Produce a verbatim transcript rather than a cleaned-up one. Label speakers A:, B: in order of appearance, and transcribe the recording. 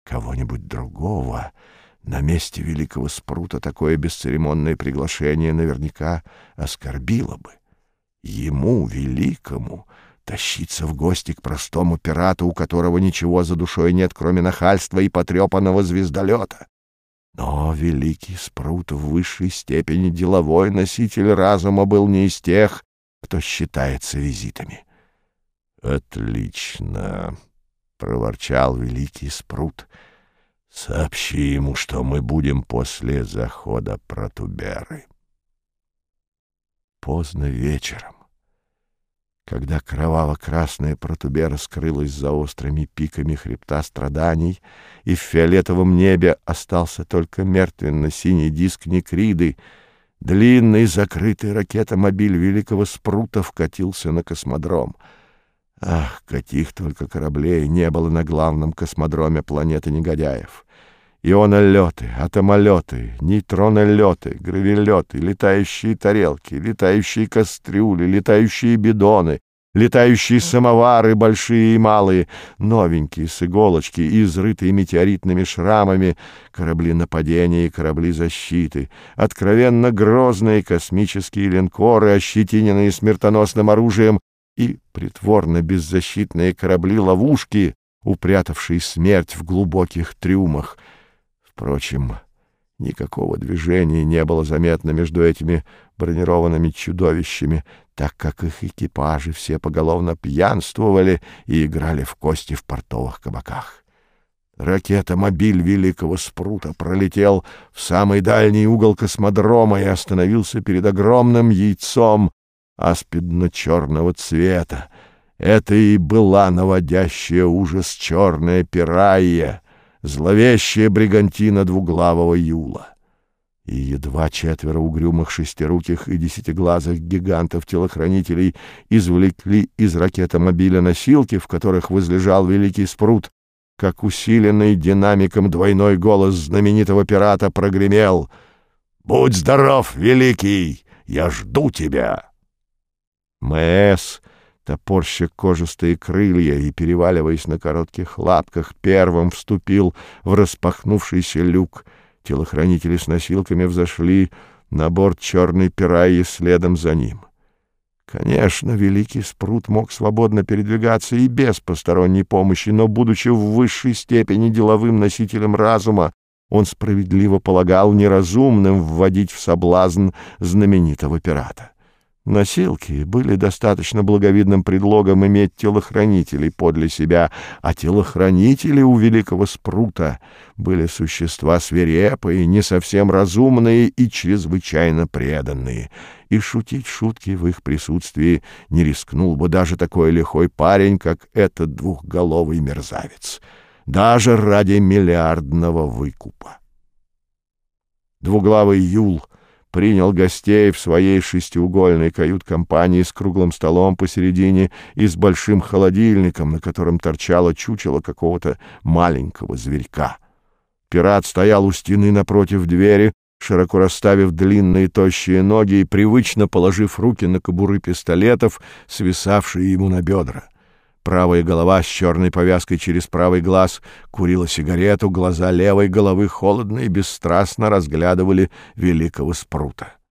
A: Кого-нибудь другого на месте великого Спрута такое бесцеремонное приглашение наверняка оскорбило бы. Ему, великому, тащиться в гости к простому пирату, у которого ничего за душой нет, кроме нахальства и потрепанного звездолета. Но великий Спрут в высшей степени деловой носитель разума был не из тех, кто считается визитами. «Отлично!» — проворчал великий Спрут. «Сообщи ему, что мы будем после захода Протуберы». Поздно вечером, когда кроваво-красная Протубера скрылась за острыми пиками хребта страданий, и в фиолетовом небе остался только мертвенно-синий диск Некриды, длинный закрытый ракетомобиль великого Спрута вкатился на космодром. Ах, каких только кораблей не было на главном космодроме планеты негодяев! Ионолеты, атомолеты, нейтронолеты, гравилеты, летающие тарелки, летающие кастрюли, летающие бидоны, летающие самовары, большие и малые, новенькие с иголочки и изрытые метеоритными шрамами, корабли нападения и корабли защиты, откровенно грозные космические линкоры, ощетиненные смертоносным оружием, и притворно беззащитные корабли-ловушки, упрятавшие смерть в глубоких трюмах. Впрочем, никакого движения не было заметно между этими бронированными чудовищами, так как их экипажи все поголовно пьянствовали и играли в кости в портовых кабаках. Ракета-мобиль великого Спрута пролетел в самый дальний угол космодрома и остановился перед огромным яйцом аспидно-черного цвета. Это и была наводящая ужас черная пирайя, зловещая бригантина двуглавого Юла. И едва четверо угрюмых шестируких и десятиглазых гигантов-телохранителей извлекли из ракетомобиля носилки, в которых возлежал великий Спрут, как усиленный динамиком двойной голос знаменитого пирата прогремел: «Будь здоров, великий! Я жду тебя!» Мэс, топорща кожистые крылья и переваливаясь на коротких лапках, первым вступил в распахнувшийся люк. Телохранители с носилками взошли на борт черной пирайи следом за ним. Конечно, великий Спрут мог свободно передвигаться и без посторонней помощи, но, будучи в высшей степени деловым носителем разума, он справедливо полагал неразумным вводить в соблазн знаменитого пирата. Носилки были достаточно благовидным предлогом иметь телохранителей подле себя, а телохранители у великого Спрута были существа свирепые, не совсем разумные и чрезвычайно преданные, и шутить шутки в их присутствии не рискнул бы даже такой лихой парень, как этот двухголовый мерзавец, даже ради миллиардного выкупа. Двуглавый Юл принял гостей в своей шестиугольной кают-компании с круглым столом посередине и с большим холодильником, на котором торчало чучело какого-то маленького зверька. Пират стоял у стены напротив двери, широко расставив длинные тощие ноги и привычно положив руки на кобуры пистолетов, свисавшие ему на бедра. Правая голова с черной повязкой через правый глаз курила сигарету, глаза левой головы холодно и бесстрастно разглядывали великого Спрута.